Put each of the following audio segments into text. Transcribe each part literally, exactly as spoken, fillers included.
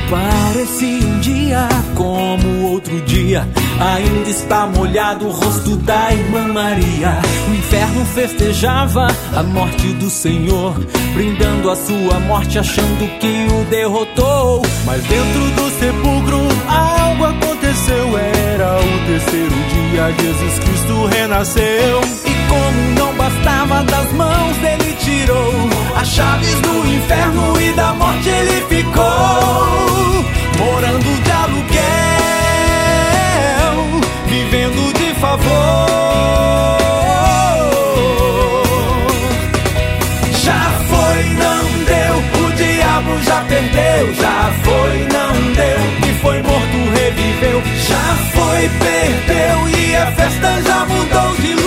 Parecia um dia como outro dia, ainda está molhado o rosto da irmã Maria. O inferno festejava a morte do Senhor, brindando a sua morte, achando que o derrotou. Mas dentro do sepulcro algo aconteceu. Era o terceiro dia, Jesus Cristo renasceu. E como não bastava, das mãos dele tirou as chaves do inferno e da morte ele ficou. Morando de aluguel, vivendo de favor. Já foi, não deu, o diabo já perdeu. Já foi, não deu, e foi morto, reviveu. Já foi, perdeu, e a festa já mudou de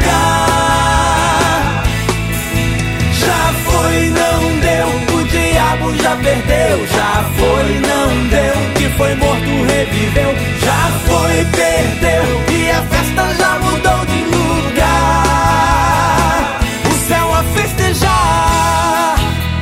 lugar. Já foi, não deu, o diabo já perdeu. Já foi, não deu, que foi morto, reviveu. Já foi, perdeu, e a festa já mudou de lugar. O céu a festejar.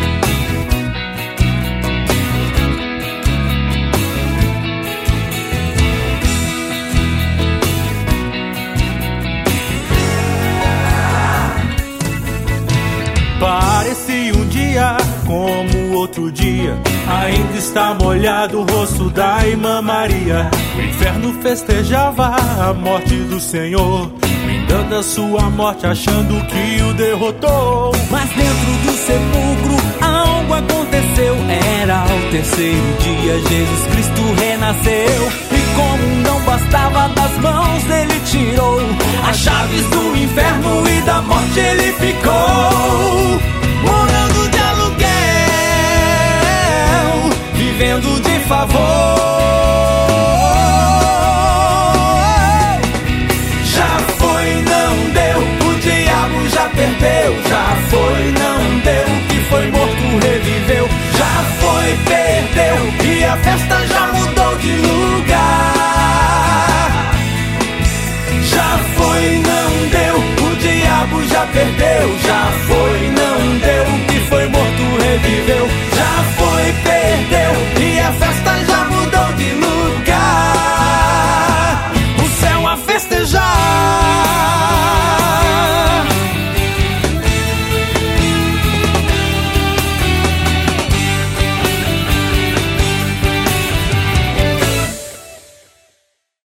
Parecia um dia como outro dia, ainda está molhado o rosto da irmã Maria. O inferno festejava a morte do Senhor, brindando a sua morte, achando que o derrotou. Mas dentro do sepulcro algo aconteceu. Era o terceiro dia, Jesus Cristo renasceu. E como não bastava, das mãos dele tirou as chaves do inferno e da morte ele ficou. Morando de aluguel, vivendo de favor. Já foi, não deu, o diabo já perdeu. Já foi, não deu, que foi morto, reviveu. Já foi, perdeu, e a festa já mudou de lugar. Já foi, não deu, o diabo já perdeu. Já foi,